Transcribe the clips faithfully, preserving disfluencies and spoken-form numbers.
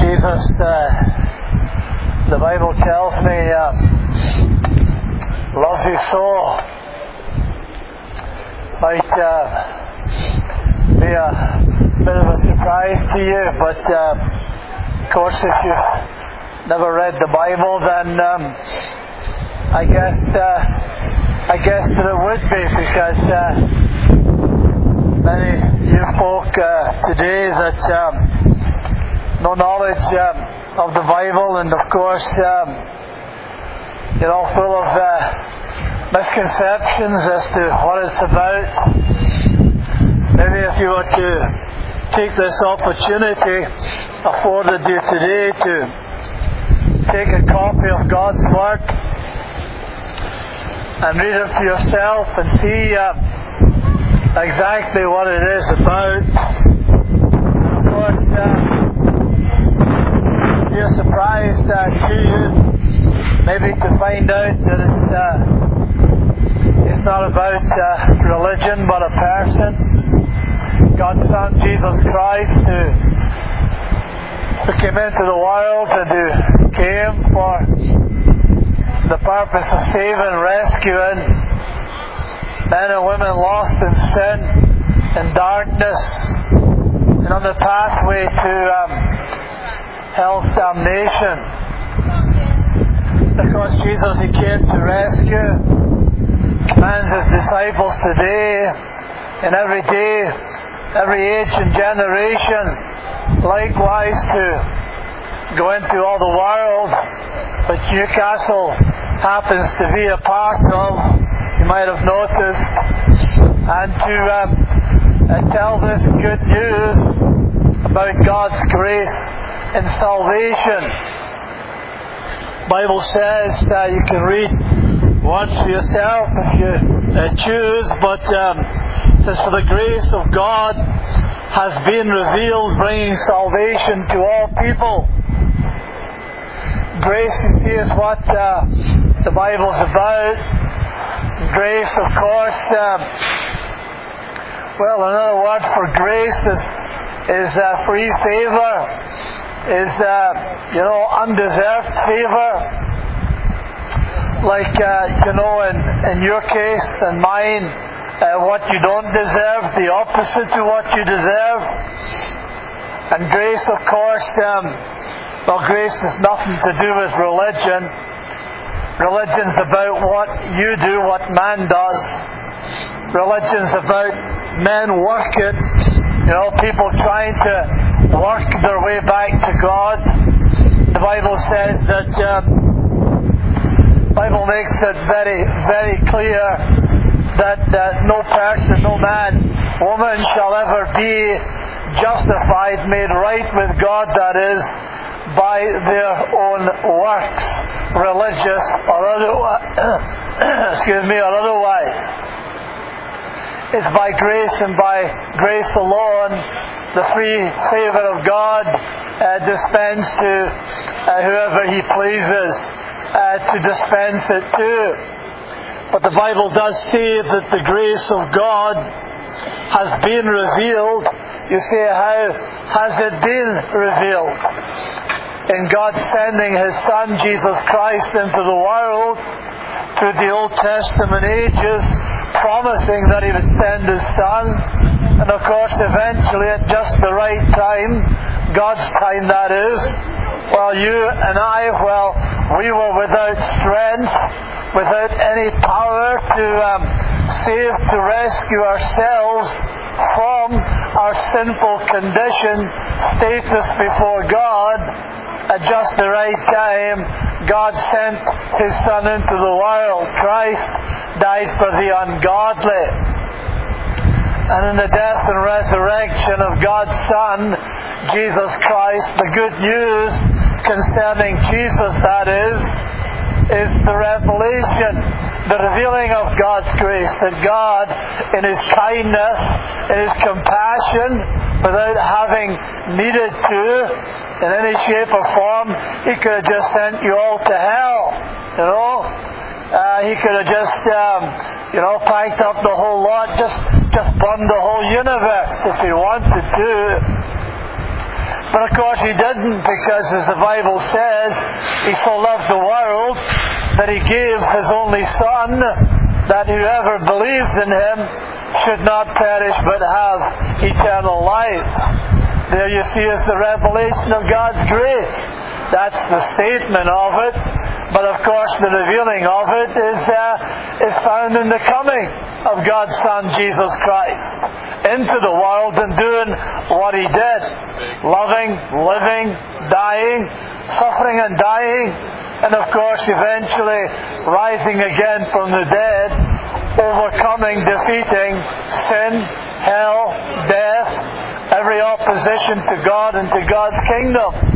Jesus, uh, the Bible tells me, uh, loves you so. Might uh, be a bit of a surprise to you, but uh, of course, if you've never read the Bible, then um, I guess uh, I guess that it would be, because uh, many you folk uh, today that um, no knowledge um, of the Bible, and of course, um, you know, full of uh, misconceptions as to what it's about. Maybe if you were to take this opportunity afforded you today to take a copy of God's Word and read it for yourself and see uh, exactly what it is about. Of course, uh, you're surprised uh, to you, maybe to find out that it's uh, it's not about uh, religion, but a person. God's Son, Jesus Christ, who, who came into the world and who came for the purpose of saving and rescuing men and women lost in sin and darkness and on the pathway to um, hell's damnation. Of course, Jesus, He came to rescue, commands His disciples today and every day, every age and generation, likewise to go into all the world, which Newcastle happens to be a part of, you might have noticed, and to um, uh, tell this good news about God's grace and salvation. The Bible says that you can read once for yourself if you uh, choose, but um, it says, for the grace of God has been revealed, bringing salvation to all people. Grace, you see, is what uh, the Bible's about. Grace, of course, um, well, another word for grace is is uh, free favor, is uh, you know undeserved favor. Like uh, you know, in in your case and mine, uh, what you don't deserve, the opposite to what you deserve. And grace, of course, um, well, grace has nothing to do with religion. Religion's about what you do, what man does. Religion's about men working, you know, people trying to work their way back to God. The Bible says that, um, the Bible makes it very, very clear that, that no person, no man, woman shall ever be justified, made right with God, that is, by their own works, religious or otherwise, excuse me, or otherwise. It's by grace and by grace alone, the free favor of God uh, dispense to uh, whoever He pleases uh, to dispense it to. But the Bible does say that the grace of God has been revealed. You say, how has it been revealed? In God sending His Son, Jesus Christ, into the world through the Old Testament ages, promising that He would send His Son. And of course, eventually, at just the right time, God's time that is, while you and I, well, we were without strength, without any power to um, save, to rescue ourselves from our sinful condition, status before God. At just the right time, God sent His Son into the world. Christ died for the ungodly. And in the death and resurrection of God's Son, Jesus Christ, the good news concerning Jesus, that is, is the revelation, the revealing of God's grace, that God, in His kindness, in His compassion, without having needed to, in any shape or form, He could have just sent you all to hell, you know. Uh, he could have just, um, you know, packed up the whole lot, just, just burned the whole universe if He wanted to. But of course He didn't, because as the Bible says, He so loved the world that He gave His only Son, that whoever believes in Him should not perish but have eternal life. There you see is the revelation of God's grace. That's the statement of it. But of course the revealing of it is, uh, is found in the coming of God's Son Jesus Christ into the world and doing what He did. Loving, living, dying, suffering and dying, and of course eventually rising again from the dead, overcoming, defeating sin, hell, death, every opposition to God and to God's kingdom.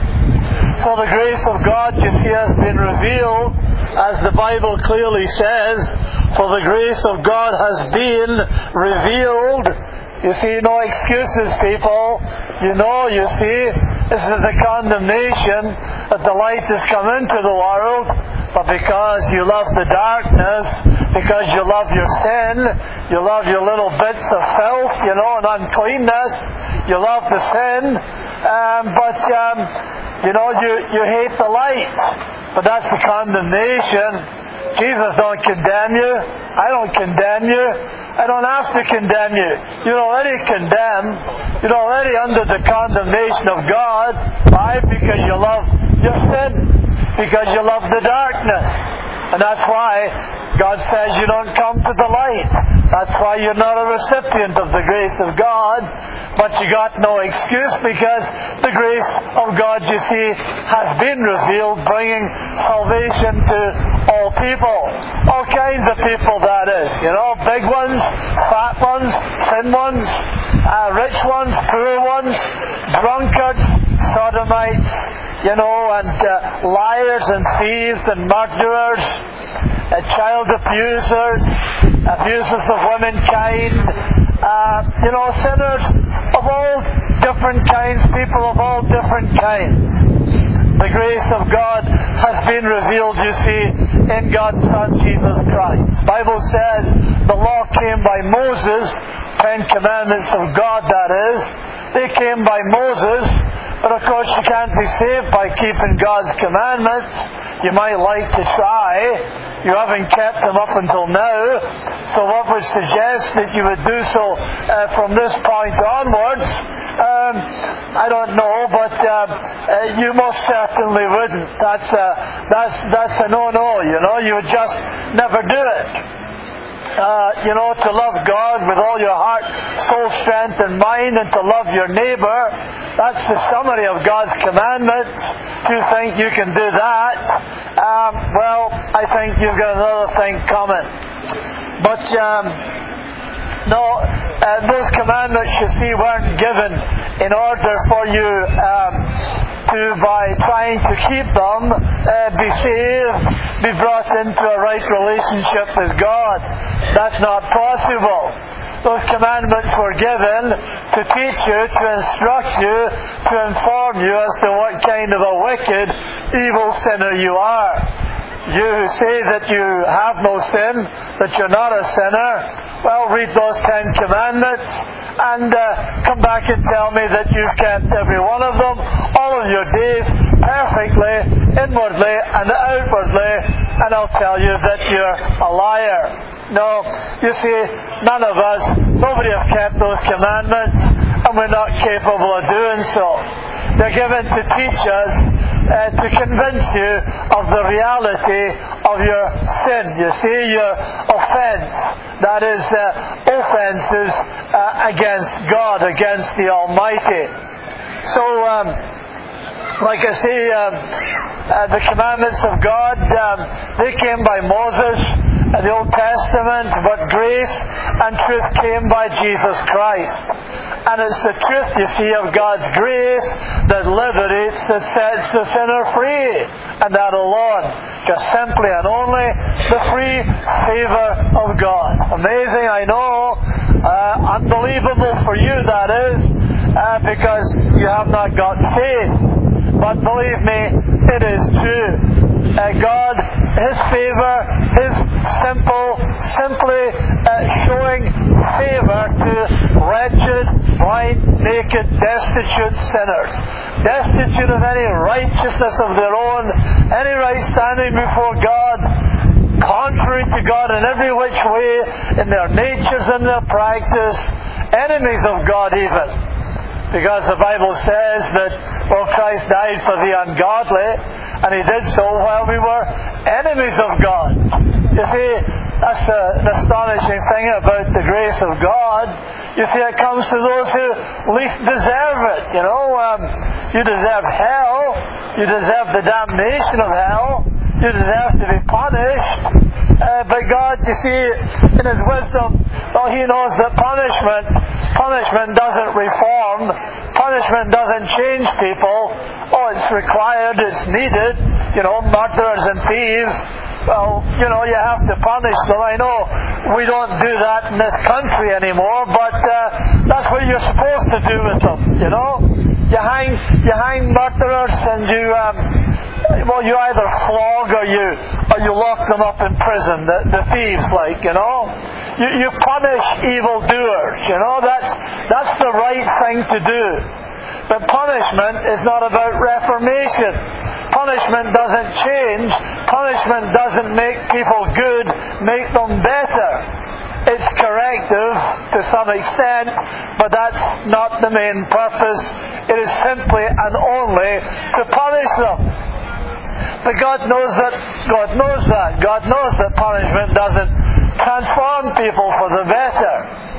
So the grace of God, you see, has been revealed, as the Bible clearly says, for the grace of God has been revealed. You see, no excuses, people. You know, you see, this is the condemnation that the light has come into the world, but because you love the darkness, because you love your sin, you love your little bits of filth, you know, and uncleanness, you love the sin, um, but, um, you know, you, you hate the light. But that's the condemnation. Jesus don't condemn you. I don't condemn you. I don't have to condemn you. You're already condemned. You're already under the condemnation of God. Why? Because you love your sin. Because you love the darkness. And that's why God says you don't come to the light. That's why you're not a recipient of the grace of God. But you got no excuse, because the grace of God, you see, has been revealed, bringing salvation to all people. All kinds of people, that is. You know, big ones, fat ones, thin ones, uh, rich ones, poor ones, drunkards, sodomites, you know, and uh, liars and thieves and murderers, uh, child abusers, abusers of womankind, uh, you know, sinners of all different kinds, people of all different kinds. The grace of God has been revealed, you see, in God's Son, Jesus Christ. The Bible says the law came by Moses, Ten Commandments of God, that is. They came by Moses, but of course you can't be saved by keeping God's commandments. You might like to try. You haven't kept them up until now. So what would suggest that you would do so uh, from this point onwards? Um, I don't know, but uh, uh, you most certainly wouldn't. That's a, that's, that's a no-no, you know. You would just never do it. Uh, you know, to love God with all your heart, soul, strength, and mind, and to love your neighbour. That's the summary of God's commandments. If you think you can do that, um, well, I think you've got another thing coming. But, um, no, uh, those commandments, you see, weren't given in order for you um, to, by trying to keep them, uh, be saved, be brought into a right relationship with God. That's not possible. Those commandments were given to teach you, to instruct you, to inform you as to what kind of a wicked, evil sinner you are. You who say that you have no sin, that you're not a sinner, well, read those Ten Commandments and uh, come back and tell me that you've kept every one of them, all of your days, perfectly, inwardly and outwardly, and I'll tell you that you're a liar. No, you see, none of us, nobody have kept those commandments, and we're not capable of doing so. They're given to teach us, uh, to convince you of the reality of your sin. You see, your offense, that is, uh, offenses uh, against God, against the Almighty. So, um, like I say, um, uh, the commandments of God, um, they came by Moses in the Old Testament, but grace and truth came by Jesus Christ. And it's the truth, you see, of God's grace that liberates, that sets the sinner free. And that alone. Just simply and only the free favour of God. Amazing, I know. Uh, unbelievable for you, that is, uh, because you have not got faith. But believe me, it is true. Uh, God, His favour, His simple, simply uh, showing favour to wretched, blind, naked, destitute sinners, destitute of any righteousness of their own, any right standing before God, contrary to God in every which way, in their natures and their practice, enemies of God even. Because the Bible says that, well, Christ died for the ungodly, and He did so while we were enemies of God. You see, that's a, an astonishing thing about the grace of God. You see, it comes to those who least deserve it. You know, um, you deserve hell. You deserve the damnation of hell. You deserve to be punished. Uh, but God, you see, in His wisdom, well, He knows that punishment, punishment doesn't reform. Punishment doesn't change people. Oh, it's required, it's needed. You know, murderers and thieves, well, you know, you have to punish them. I know we don't do that in this country anymore, but uh, that's what you're supposed to do with them, you know. You hang, you hang murderers and you, um, well, you either flog or you, or you lock them up in prison. The, the thieves, like, you know, you, you punish evildoers. You know, that's that's the right thing to do. But punishment is not about reformation. Punishment doesn't change. Punishment doesn't make people good, make them better. It's corrective to some extent, but that's not the main purpose. It is simply and only to punish them. But God knows that. God knows that. God knows that punishment doesn't transform people for the better.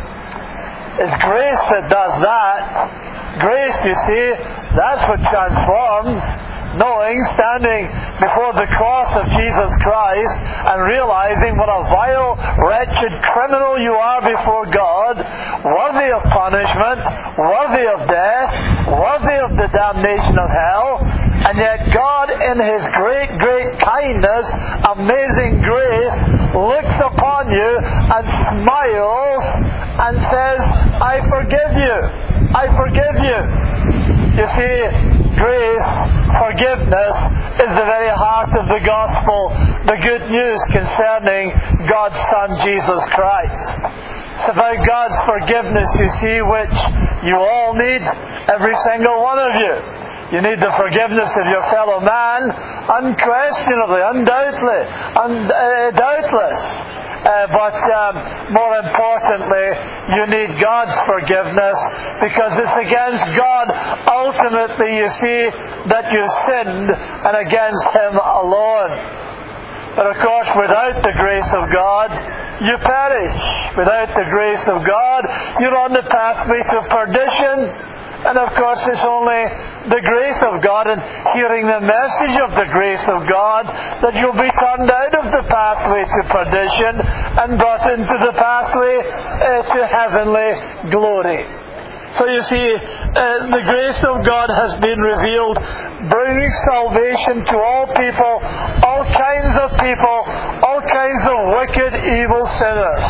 It's grace that does that. Grace, you see, that's what transforms. Knowing, standing before the cross of Jesus Christ and realizing what a vile, wretched criminal you are before God, worthy of punishment, worthy of death, worthy of the damnation of hell, and yet God, in His great, great kindness, amazing grace, looks upon you and smiles and says, I forgive you. I forgive you. You see, grace, forgiveness, is the very heart of the gospel, the good news concerning God's Son, Jesus Christ. It's about God's forgiveness, you see, which you all need, every single one of you. You need the forgiveness of your fellow man, unquestionably, undoubtedly, und- uh, doubtless. Uh, but um, more importantly, you need God's forgiveness, because it's against God ultimately, you see, that you sinned, and against Him alone. But of course, without the grace of God, you perish. Without the grace of God, you're on the pathway to perdition. And of course, it's only the grace of God and hearing the message of the grace of God that you'll be turned out of the pathway to perdition and brought into the pathway uh, to heavenly glory. So you see, uh, the grace of God has been revealed, bringing salvation to all people, all kinds of people, all kinds of wicked, evil sinners.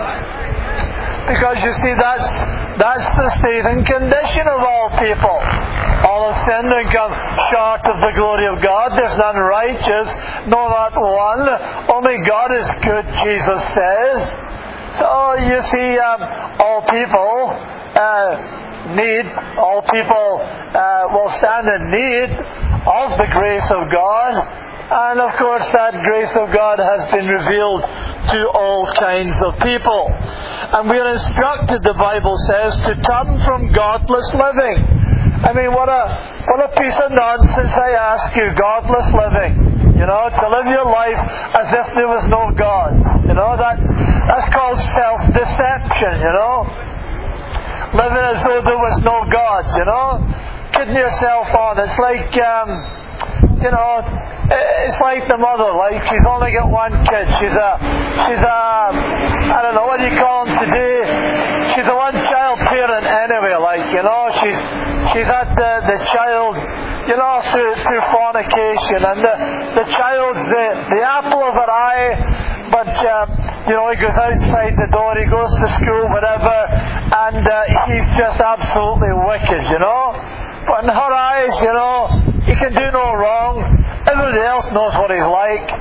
Because you see, that's that's the state and condition of all people. All have sinned and come short of the glory of God. There's none righteous, no, not one. Only God is good, Jesus says. So you see, um, all people uh, need, all people uh, will stand in need of the grace of God. And of course that grace of God has been revealed to all kinds of people. And we are instructed, the Bible says, to turn from godless living. I mean, what a what a piece of nonsense, I ask you, godless living. You know, to live your life as if there was no God. You know, that's that's called self-deception, you know. Living as though there was no God, you know. Kidding yourself on. It's like, um, you know, it's like the mother, like she's only got one kid. She's a, she's a, I don't know, what do you call them today? She's a one-child parent anyway, like, you know, she's, she's had the, the child, you know, through, through fornication, and the, the child's the, the apple of her eye, but, um, you know, he goes outside the door, he goes to school, whatever, and uh, he's just absolutely wicked, you know. But in her eyes, you know, he can do no wrong. Everybody else knows what he's like.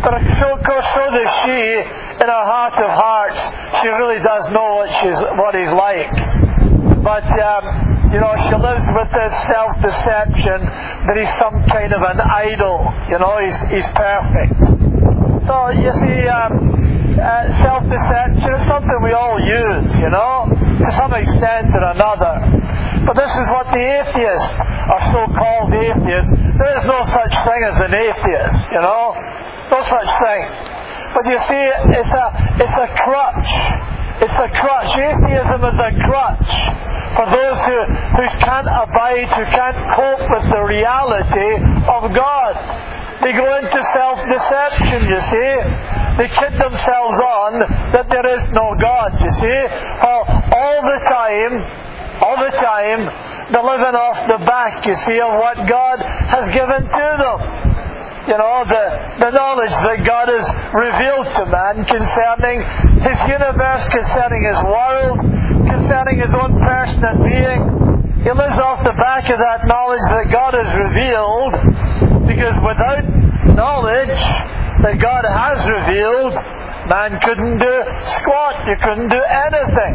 But so, of course, so does she, in her heart of hearts. She really does know what she's, what he's like. But, um, you know, she lives with this self-deception that he's some kind of an idol. You know, he's, he's perfect. So, you see, um, uh, self-deception is something we all use, you know, to some extent or another. But this is what the atheists, or so-called atheists, there is no such thing as an atheist, you know. No such thing. But you see, it's a, it's a crutch. It's a crutch. Atheism is a crutch for those who, who can't abide, who can't cope with the reality of God. They go into self-deception, you see. They kid themselves on that there is no God, you see. Well, all the time, all the time, they're living off the back, you see, of what God has given to them. You know, the, the knowledge that God has revealed to man concerning His universe, concerning His world, concerning His own person and being. He lives off the back of that knowledge that God has revealed, because without knowledge that God has revealed, man couldn't do squat, you couldn't do anything.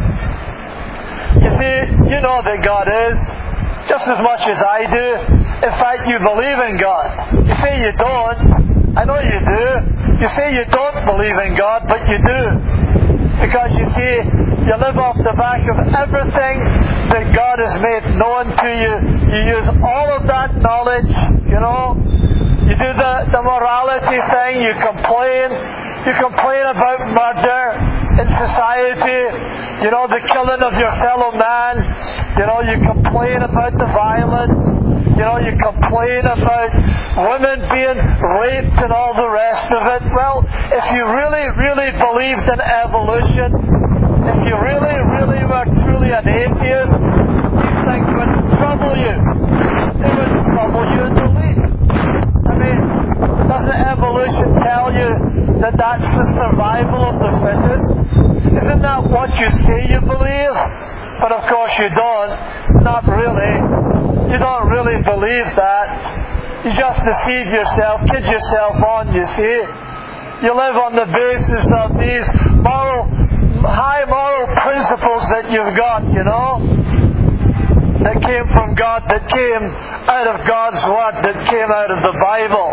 You see, you know that God is, just as much as I do. In fact, you believe in God. You say you don't. I know you do. You say you don't believe in God, but you do. Because you see, you live off the back of everything that God has made known to you. You use all of that knowledge, you know. You do the, the morality thing. You complain. You complain about murder in society. You know, the killing of your fellow man. You know, you complain about the violence. You know, you complain about women being raped and all the rest of it. Well, if you really, really believed in evolution, if you really, really were truly an atheist, these things wouldn't trouble you. They wouldn't trouble you in the least. I mean, doesn't evolution tell you that that's the survival of the fittest? Isn't that what you say you believe? But of course you don't. Not really. You don't really believe that. You just deceive yourself, kid yourself on, you see. You live on the basis of these moral, high moral principles that you've got, you know, that came from God, that came out of God's Word, that came out of the Bible.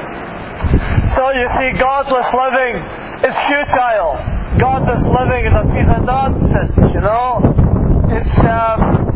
So you see, godless living is futile. Godless living is a piece of nonsense, you know. It's, um,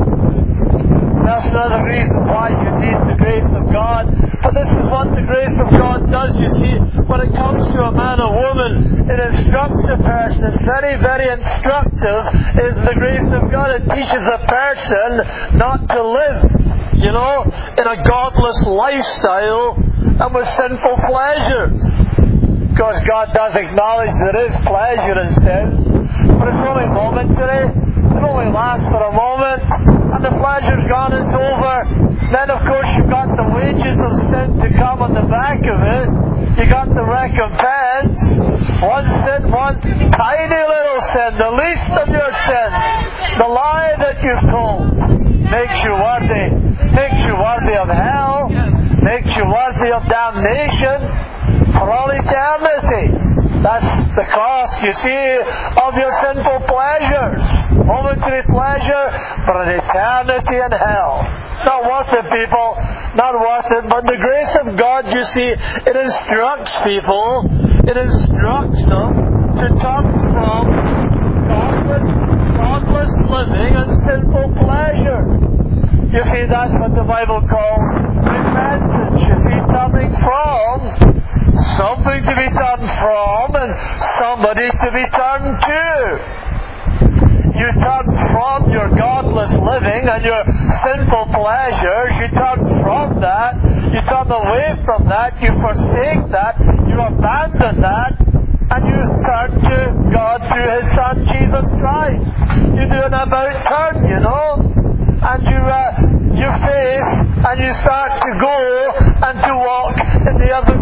that's another reason why you need the grace of God. But this is what the grace of God does, you see. When it comes to a man or woman, it instructs a person. It's very, very instructive, is the grace of God. It teaches a person not to live, you know, in a godless lifestyle and with sinful pleasures. Of course, God does acknowledge there is pleasure in sin, but it's only momentary. It only lasts for a moment, and the pleasure's gone, it's over. Then, of course, you've got the wages of sin to come on the back of it. You got the recompense. One sin, one tiny little sin, the least of your sins, the lie that you've told, makes you worthy, makes you worthy of hell, makes you worthy of damnation for all eternity. That's the cost, you see, of your sinful pleasures. Momentary pleasure for an eternity in hell. Not worth it, people. Not worth it. But the grace of God, you see, it instructs people, it instructs them to turn from godless, godless living and sinful pleasures. You see, that's what the Bible calls repentance. You see, turning from something to be turned from and somebody to be turned to. You turn from your godless living and your sinful pleasures. You turn from that. You turn away from that. You forsake that. You abandon that. And you turn to God through His Son, Jesus Christ. You do an about turn, you know. And you, uh, you face and you start to go and to walk in the other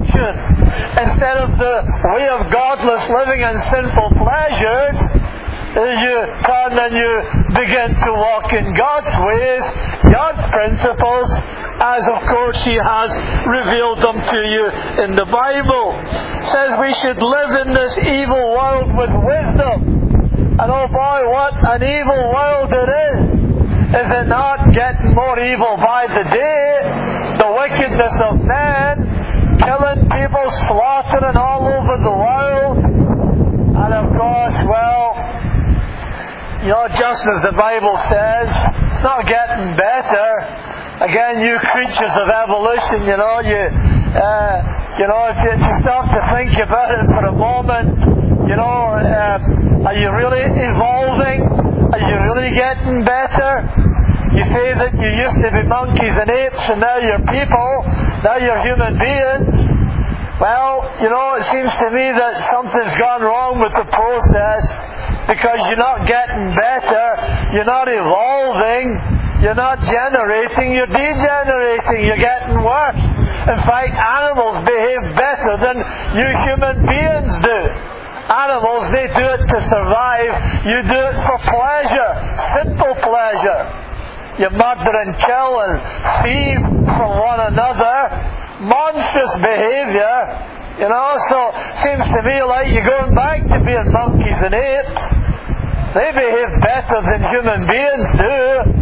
direction. Instead of the way of godless living and sinful pleasures, As you turn and you begin to walk in God's ways, God's principles, as of course He has revealed them to you in the Bible. It says we should live in this evil world with wisdom. And oh boy, what an evil world it is. Is it not getting more evil by the day? The wickedness of men, killing people, slaughtering all over the world. And of course, well, you know, just as the Bible says, it's not getting better. Again, you creatures of evolution, you know, you, uh, you know, if you, if you stop to think about it for a moment, you know, uh, are you really evolving? Are you really getting better? You say that you used to be monkeys and apes, and now you're people, now you're human beings. Well, you know, it seems to me that something's gone wrong with the process, because you're not getting better, you're not evolving, you're not generating, you're degenerating, you're getting worse. In fact, animals behave better than you human beings do. Animals, they do it to survive, you do it for pleasure, simple pleasure. You murder and kill and thieve from one another. Monstrous behaviour, you know, so it seems to me like you're going back to being monkeys and apes. They behave better than human beings do.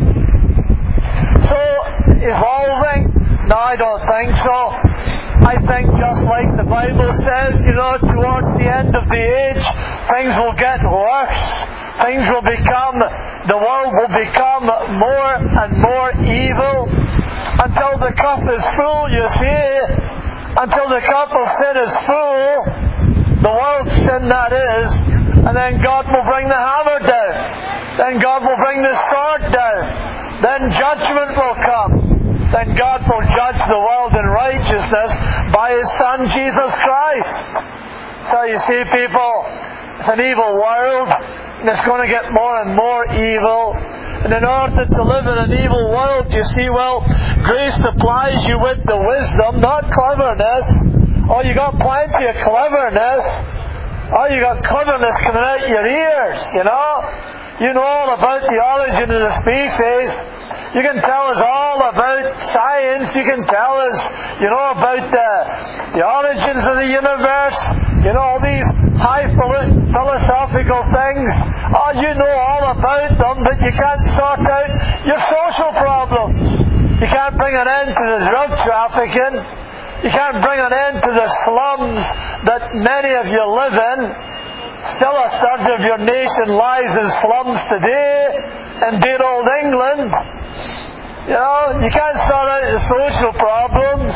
So, evolving? No, I don't think so. I think just like the Bible says, you know, towards the end of the age, things will get worse. Things will become, the world will become more and more evil. Until the cup is full, you see. Until the cup of sin is full, the world's sin that is, and then God will bring the hammer down. Then God will bring the sword down. Then judgment will come. Then God will judge the world in righteousness by His Son, Jesus Christ. So you see, people, it's an evil world, and it's going to get more and more evil. And in order to live in an evil world, you see, well, grace supplies you with the wisdom, not cleverness. Oh, you got plenty of cleverness. Oh, you got cleverness coming out your ears, you know. You know all about the origin of the species. You can tell us all about science. You can tell us, you know, about the, the origins of the universe. You know, all these high philosophical things. Oh, you know all about them, but you can't sort out your social problems. You can't bring an end to the drug trafficking. You can't bring an end to the slums that many of you live in. Still a third of your nation lies in slums today in dear old England. You know, you can't sort out the social problems.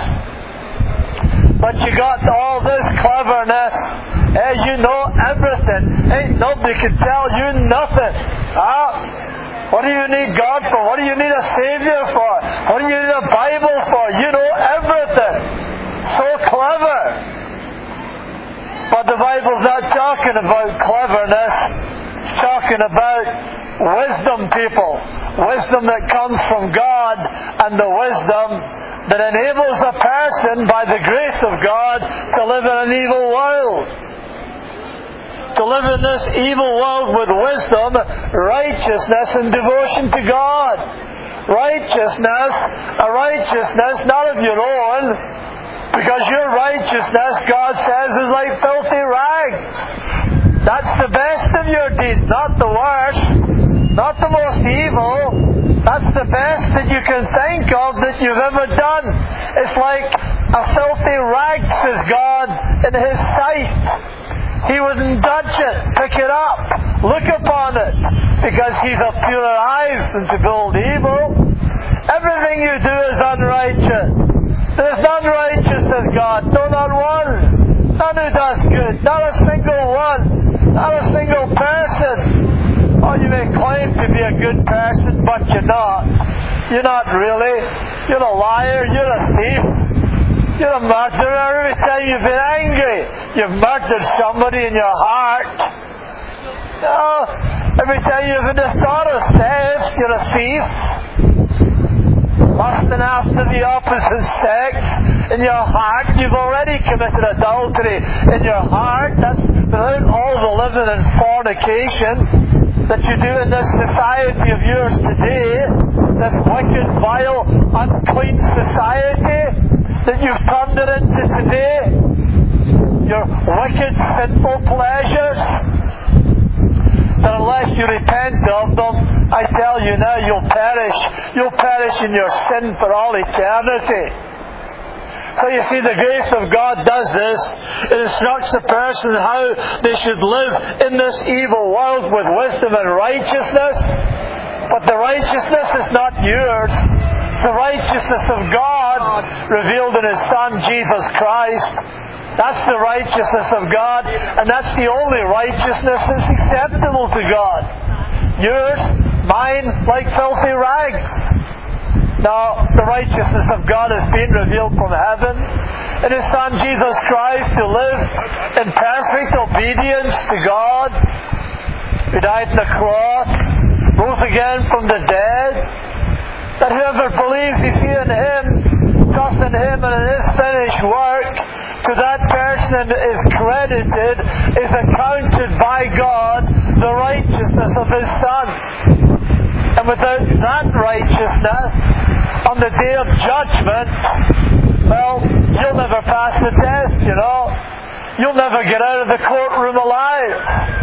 But you got all this cleverness. As you know everything. Ain't nobody can tell you nothing. Ah, what do you need God for? What do you need a Savior for? What do you need a Bible for? You know everything. So clever. But the Bible's not talking about cleverness. It's talking about wisdom, people. Wisdom that comes from God, and the wisdom that enables a person, by the grace of God, to live in an evil world. To live in this evil world with wisdom, righteousness, and devotion to God. Righteousness, a righteousness not of your own, because your righteousness, God says, is like filthy rags. That's the best of your deeds, not the worst, not the most evil. That's the best that you can think of that you've ever done. It's like a filthy rag, says God, in His sight. He wouldn't touch it, pick it up, look upon it, because He's of purer eyes than to behold evil. Everything you do is unrighteous. There's none righteous as God, no, not one. None who does good, not a single one, not a single person. Oh, you may claim to be a good person, but you're not. You're not really. You're a liar, you're a thief, you're a murderer. Every time you've been angry, you've murdered somebody in your heart. No, every time you've been a thought of theft, you're a thief. Lusting after the opposite sex in your heart, you've already committed adultery in your heart. That's without all the living in fornication. that you do in this society of yours today, this wicked, vile, unclean society that you've turned it into today, your wicked, sinful pleasures, that unless you repent of them, I tell you now, you'll perish. You'll perish in your sin for all eternity. So you see, the grace of God does this. It instructs a person how they should live in this evil world with wisdom and righteousness. But the righteousness is not yours. The righteousness of God revealed in His Son, Jesus Christ. That's the righteousness of God, and that's the only righteousness that's acceptable to God. Yours, mine, like filthy rags. Now, the righteousness of God has been revealed from heaven in His Son Jesus Christ, to live in perfect obedience to God, who died on the cross, rose again from the dead, that whoever believes, you see, in Him, trusts in Him and in His finished work, to that person is credited, is accounted by God, the righteousness of His Son. And without that righteousness, on the day of judgment, well, you'll never pass the test, you know. You'll never get out of the courtroom alive.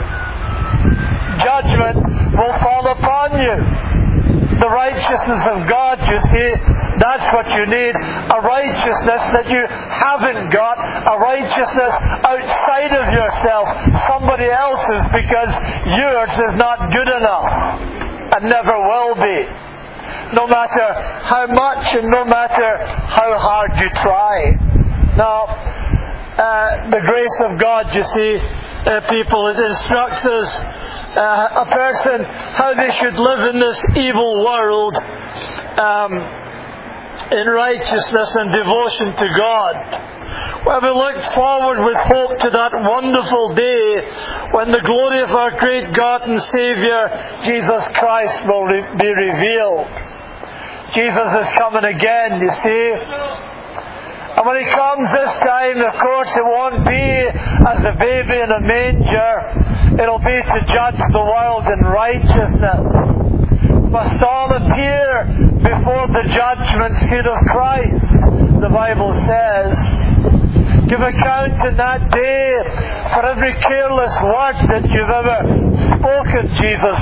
Judgment will fall upon you. The righteousness of God, you see, that's what you need. A righteousness that you haven't got. A righteousness outside of yourself. Somebody else's, because yours is not good enough. And never will be. No matter how much and no matter how hard you try. Now, uh, the grace of God, you see, uh, people, it instructs us, uh, a person, how they should live in this evil world, um, in righteousness and devotion to God. Well, we look forward with hope to that wonderful day when the glory of our great God and Saviour, Jesus Christ, will re- be revealed. Jesus is coming again, you see. And when He comes this time, of course, it won't be as a baby in a manger. It'll be to judge the world in righteousness. Must all appear before the judgment seat of Christ, the Bible says. Give account in that day for every careless word that you've ever spoken, Jesus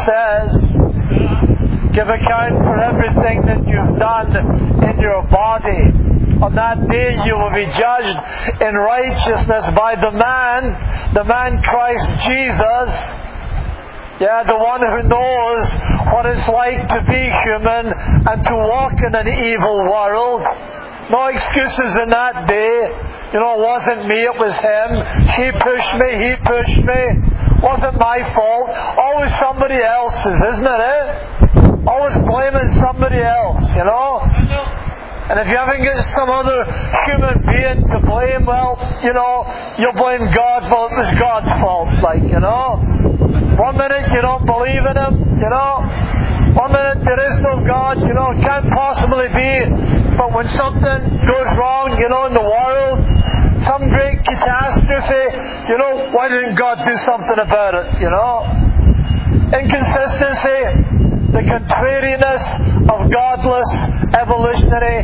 says. Give account for everything that you've done in your body. On that day you will be judged in righteousness by the man, the man Christ Jesus. Yeah, the one who knows what it's like to be human and to walk in an evil world. No excuses in that day. You know, it wasn't me, it was him. She pushed me, he pushed me. It wasn't my fault. Always somebody else's, isn't it? Eh? Always blaming somebody else, you know? And if you haven't got some other human being to blame, well, you know, you'll blame God. Well, it was God's fault, like, you know. One minute you don't believe in Him, you know. One minute there is no God, you know, it can't possibly be. But when something goes wrong, you know, in the world, some great catastrophe, you know, why didn't God do something about it, you know? Inconsistency, the contrariness of godless evolutionary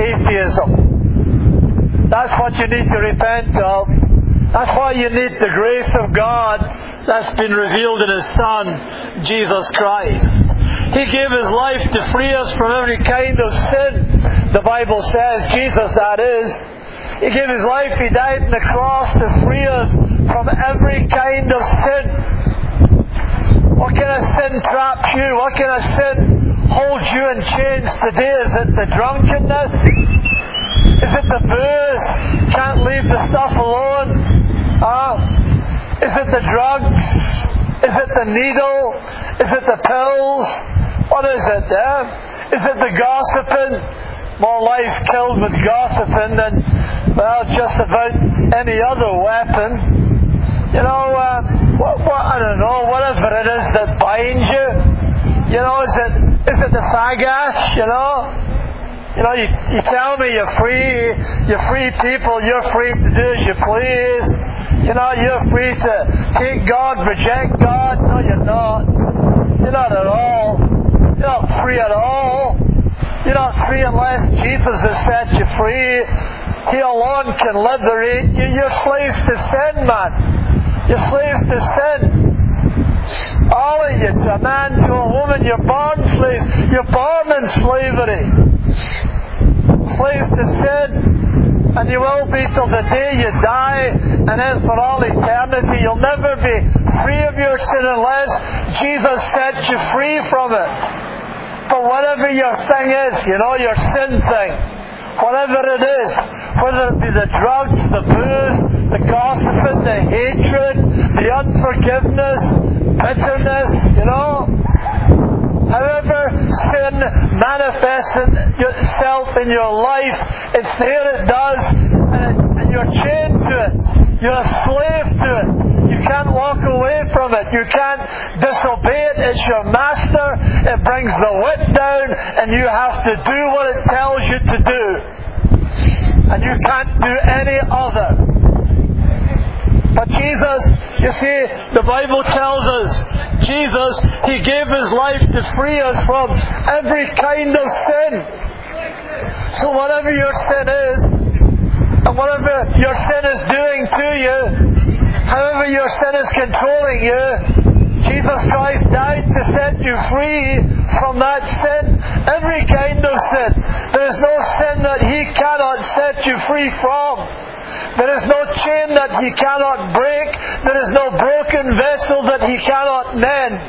atheism. That's what you need to repent of. That's why you need the grace of God that's been revealed in His Son, Jesus Christ. He gave His life to free us from every kind of sin, the Bible says, Jesus that is. He gave His life, He died on the cross to free us from every kind of sin. What kind of sin traps you? What kind of sin holds you in chains today? Is it the drunkenness? Is it the booze? Can't leave the stuff alone? Uh, is it the drugs? Is it the needle? Is it the pills? What is it? Eh? Is it the gossiping? More lives killed with gossiping than, well, just about any other weapon. You know, uh, what, what, I don't know, whatever it is that binds you. You know, is it is it the fagash, you know? You know, you, you tell me you're free, you're free people, you're free to do as you please. You know, you're free to take God, reject God. No, you're not. You're not at all. You're not free at all. You're not free unless Jesus has set you free. He alone can liberate you. You're slaves to sin, man. You're slaves to sin. All of you, to a man, to a woman, you're born slaves. You're born in slavery. Slaves to sin. And you will be till the day you die, and then for all eternity. You'll never be free of your sin unless Jesus sets you free from it. But whatever your thing is, you know, your sin thing, whatever it is, whether it be the drugs, the booze, the gossiping, the hatred, the unforgiveness, bitterness, you know, however sin manifests itself in your life, it's there it does, and you're chained to it. You're a slave to it. You can't walk away from it. You can't disobey it. It's your master. It brings the whip down, and you have to do what it tells you to do. And you can't do any other. But Jesus, you see, the Bible tells us, Jesus, He gave His life to free us from every kind of sin. So whatever your sin is, and whatever your sin is doing to you, however your sin is controlling you, Jesus Christ died to set you free from that sin. Every kind of sin. There is no sin that He cannot set you free from. There is no chain that He cannot break. There is no broken vessel that He cannot mend.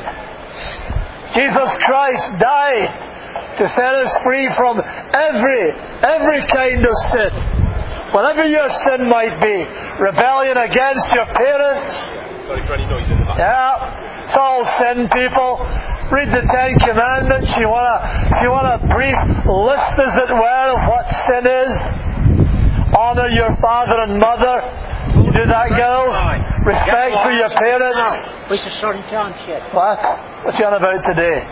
Jesus Christ died to set us free from every, every kind of sin. Whatever your sin might be. Rebellion against your parents. Sorry for any noise in the back. Yeah, it's all sin, people. Read the Ten Commandments. You wanna, if you want a brief list, as it were, of what sin is. Honour your father and mother. You do that, girls? Respect for your parents. What? What's you on about today?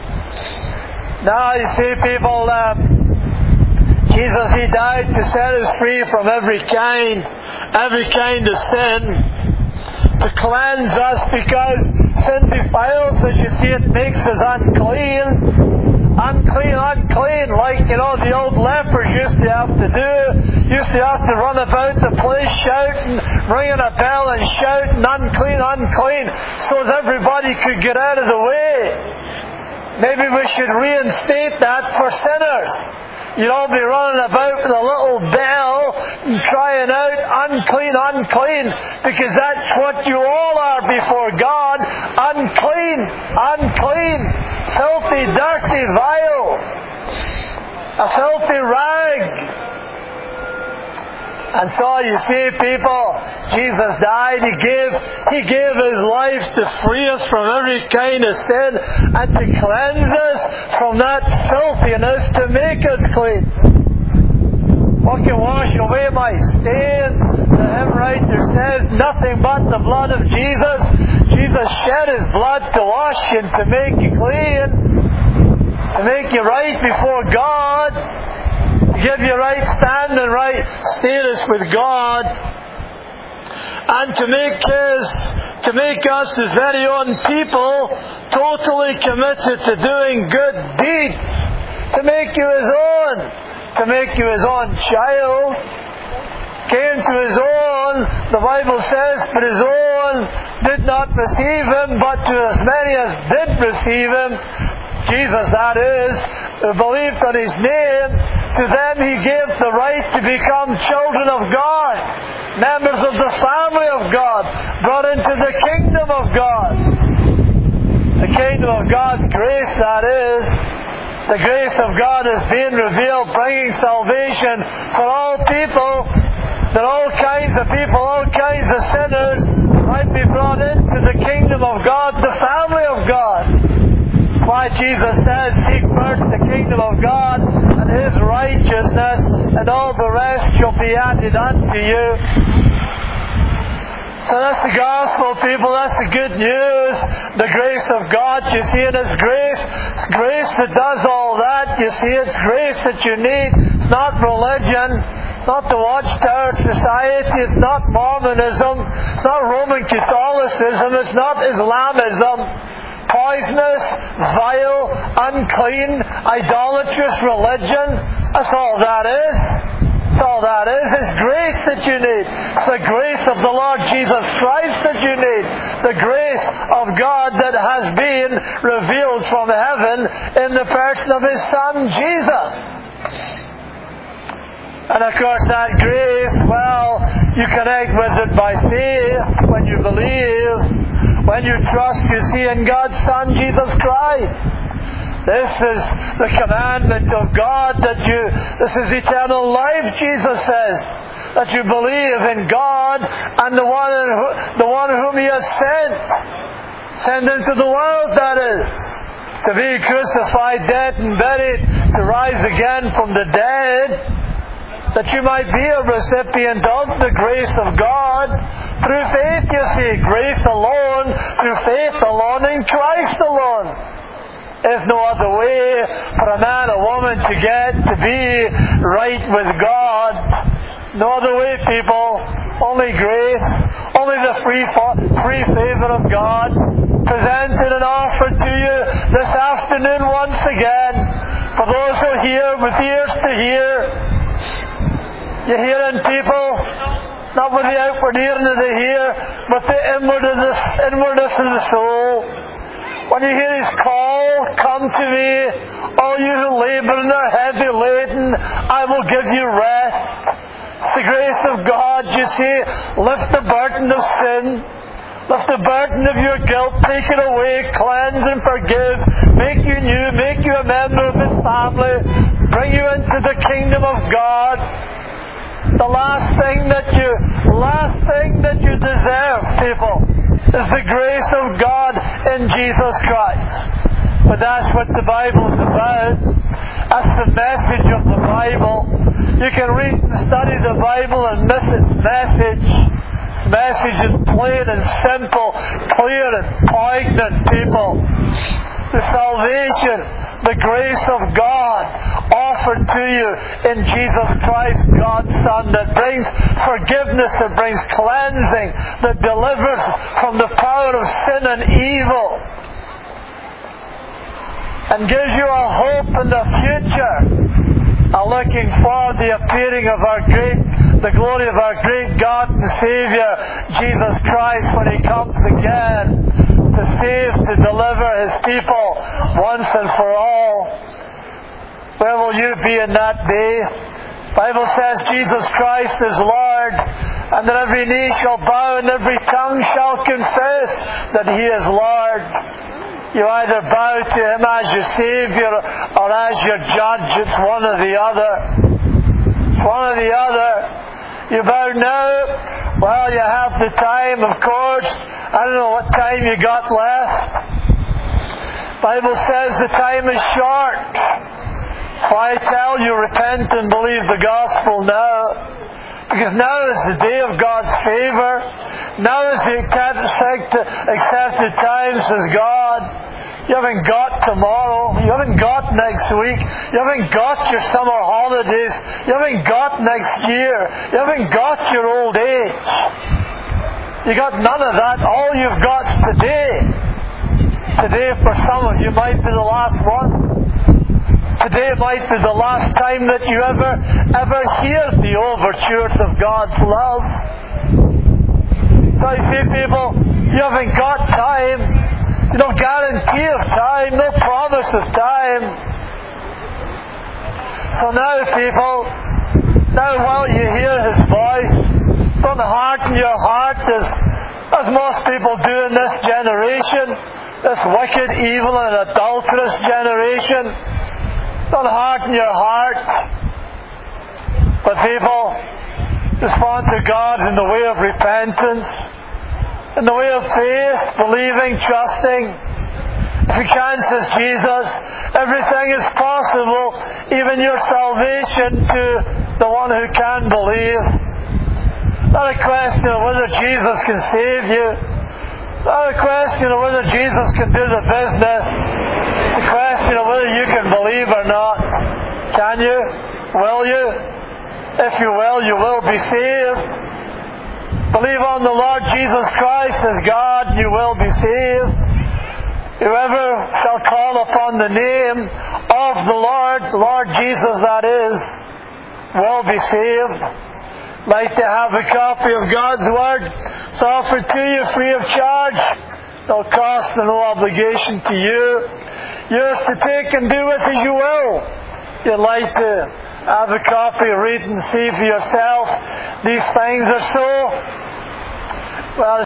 Now, you see, people, um, Jesus, He died to set us free from every kind, every kind of sin, to cleanse us, because sin defiles us. You see, it makes us unclean. Unclean, unclean, like, you know, the old lepers used to have to do. Used to have to run about the place shouting, ringing a bell and shouting, unclean, unclean, so that everybody could get out of the way. Maybe we should reinstate that for sinners. You'd all be running about with a little bell and crying out, unclean, unclean, because that's what you all are before God. Unclean, unclean, filthy, dirty, vile, a filthy rag. And so you see, people, Jesus died. He gave, He gave His life to free us from every kind of sin and to cleanse us from that filthiness, to make us clean. What can wash away my stain? The hymn writer says, nothing but the blood of Jesus. Jesus shed His blood to wash you and to make you clean, to make you right before God, give you right stand and right status with God, and to make His, to make us His very own people, totally committed to doing good deeds, to make you His own, to make you His own child. Came to His own, the Bible says, but His own did not receive Him, but to as many as did receive Him, Jesus, that is, who believed on His name, to them He gave the right to become children of God, members of the family of God, brought into the kingdom of God. The kingdom of God's grace, that is. The grace of God is being revealed, bringing salvation for all people, that all kinds of people, all kinds of sinners might be brought into the kingdom of God, the family of God. Why Jesus says, seek first the kingdom of God and His righteousness, and all the rest shall be added unto you. So that's the gospel, people. That's the good news. The grace of God. You see, it is grace. It's grace that does all that. You see, it's grace that you need. It's not religion. It's not the Watchtower Society. It's not Mormonism. It's not Roman Catholicism. It's not Islamism. poisonous, vile, unclean, idolatrous religion. That's all that is. That's all that is. It's grace that you need. It's the grace of the Lord Jesus Christ that you need. The grace of God that has been revealed from heaven in the person of His Son, Jesus. And of course that grace, well, you connect with it by faith when you believe, when you trust, you see, in God's Son, Jesus Christ. This is the commandment of God that you, this is eternal life, Jesus says, that you believe in God and the one, the one whom He has sent. Sent into the world, that is. To be crucified, dead and buried, to rise again from the dead, that you might be a recipient of the grace of God through faith, you see. Grace alone, through faith alone, in Christ alone. There's no other way for a man or woman to get to be right with God. No other way, people. Only grace. Only the free, free favour of God presented and offered to you this afternoon once again. For those who hear with ears to hear. You're hearing, people, not with the outward hearing of the ear, but the inwardness, inwardness of the soul. When you hear His call, come to me, all you who labour and are heavy laden, I will give you rest. It's the grace of God, you see. Lift the burden of sin. Lift the burden of your guilt. Take it away. Cleanse and forgive. Make you new. Make you a member of His family. Bring you into the kingdom of God. The last thing that you, last thing that you deserve, people, is the grace of God in Jesus Christ. But that's what the Bible's about. That's the message of the Bible. You can read and study the Bible and miss its message. Its message is plain and simple, clear and poignant, people. The salvation, the grace of God offered to you in Jesus Christ, God's Son, that brings forgiveness, that brings cleansing, that delivers from the power of sin and evil, and gives you a hope in the future, a looking for the appearing of our great, the glory of our great God and Saviour, Jesus Christ, when He comes again to save, to deliver His people once and for all. Where will you be in that day? The Bible says Jesus Christ is Lord, and that every knee shall bow and every tongue shall confess that He is Lord. You either bow to Him as your Saviour or as your Judge. It's one or the other. It's one or the other. You bow now? Well, you have the time, of course. I don't know what time you got left. The Bible says the time is short. That's why I tell you, repent and believe the gospel now. Because now is the day of God's favour. Now is the accepted time, says God. You haven't got tomorrow. You haven't got next week. You haven't got your summer holidays. You haven't got next year. You haven't got your old age. You got none of that. All you've got's today. Today for some of you might be the last one. Today might be the last time that you ever, ever hear the overtures of God's love. So you see, people, you haven't got time. No guarantee of time, no promise of time. So now, people, now while you hear His voice, don't harden your heart as, as most people do in this generation, this wicked, evil and adulterous generation. Don't harden your heart. But people, respond to God in the way of repentance, in the way of faith, believing, trusting. If you can, says Jesus, everything is possible, even your salvation, to the one who can believe. Not a question of whether Jesus can save you. Not a question of whether Jesus can do the business. It's a question of whether you can believe or not. Can you? Will you? If you will, you will be saved. Believe on the Lord Jesus Christ as God, you will be saved. Whoever shall call upon the name of the Lord, Lord Jesus that is, will be saved. Like to have a copy of God's Word, it's offered to you free of charge. No cost and no obligation to you. Yours to take and do with as you will. If you'd like to have a copy, read and see for yourself these things are so. Well,